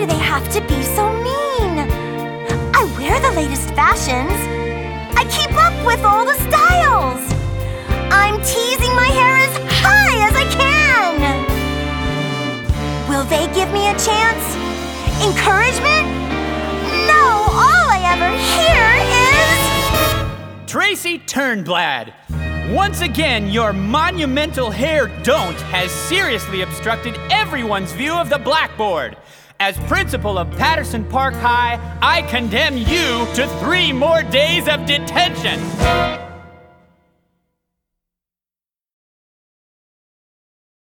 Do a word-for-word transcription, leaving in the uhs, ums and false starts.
they have to be so mean? I wear the latest fashions. I keep up with all the styles. I'm teasing my hair as high as I can. Will they give me a chance? Encouragement? No, all I ever hear is... Tracy Turnblad, once again, your monumental hair don't has seriously obstructed everyone's view of the blackboard. As principal of Patterson Park High, I condemn you to three more days of detention.